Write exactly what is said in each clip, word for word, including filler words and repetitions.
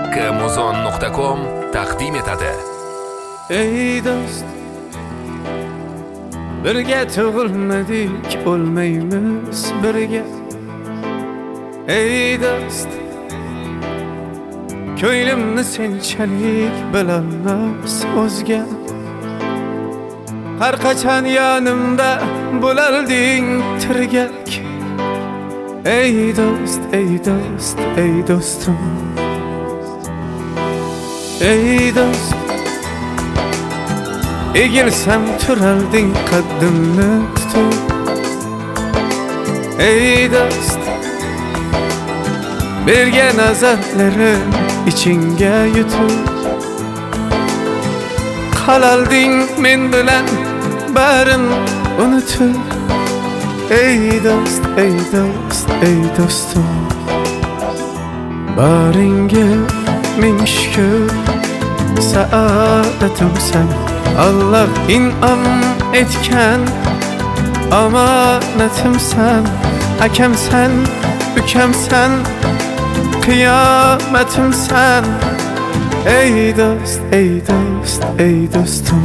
kmuzon nuqta com taqdim etadi. Ey dost, birga tug'ilmadik, o'lmaymiz birga. Ey dost, ko'nglimni senchalik bilolmas o'zga. Har qachon yonimda bo'larding tirgak. Ey dost, ey dost, ey dostum. Ey dost, egilsam turarding qaddimni tutib. Ey dost, bergan nazarlarim ichingga yutib. Qalalding men bilan barin unutib. Ey dost, ey dost, ey dostum. Baringa ming shukr, saodatimsan. Allah in'am etgan omonatimsan. Akamsan, ukamsan, qiyomatimsan. Ey dost, ey dost, ey dostum.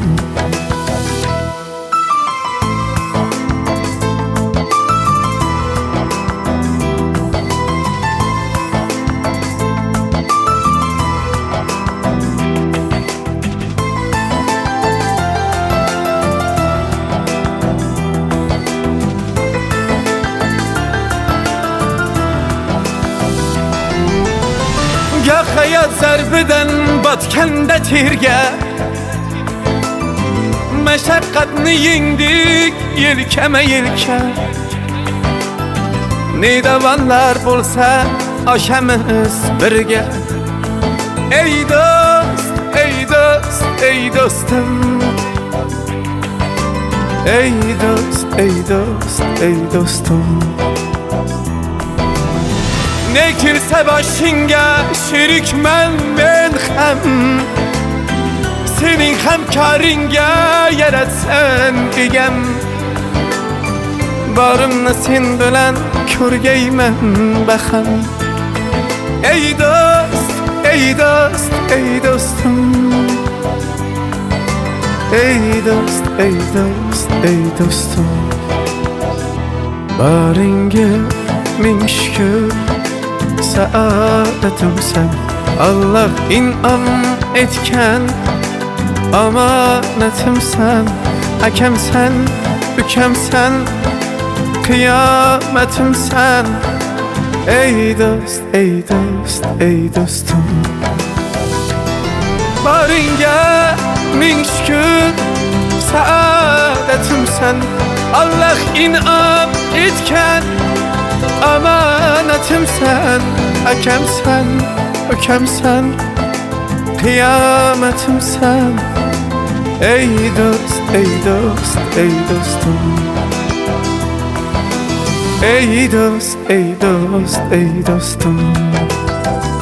Goh hayot zarbidan botganda terga, mashaqqatni yengdik yelkama yelka. Nidavonlar bo'lsa oshamiz birga. Ey dost, ey dost, ey dostum. Ey dost, ey dost, ey dostum. Ne kirse başınga şerikmen men ham, senin hamkaringa yaratsan egam. Barimni sen bilan ko'rgayman baham. Ey dost, ey dost, ey dostum. Ey dost, ey dost, ey dostum. Baringa ming shukr, saodatimsan. Allah in'am etgan omonatimsan. Akamsan, ukamsan, qiyomatimsan. Ey dost, ey dost, ey dostum. Baringa ming shukr, saodatimsan. Allah in'am etgan omonatimsan. Akamsan, ukamsan, qiyomatimsan. Ey dost, ey dost, ey dostum. Ey dost, ey dost, ey dostum.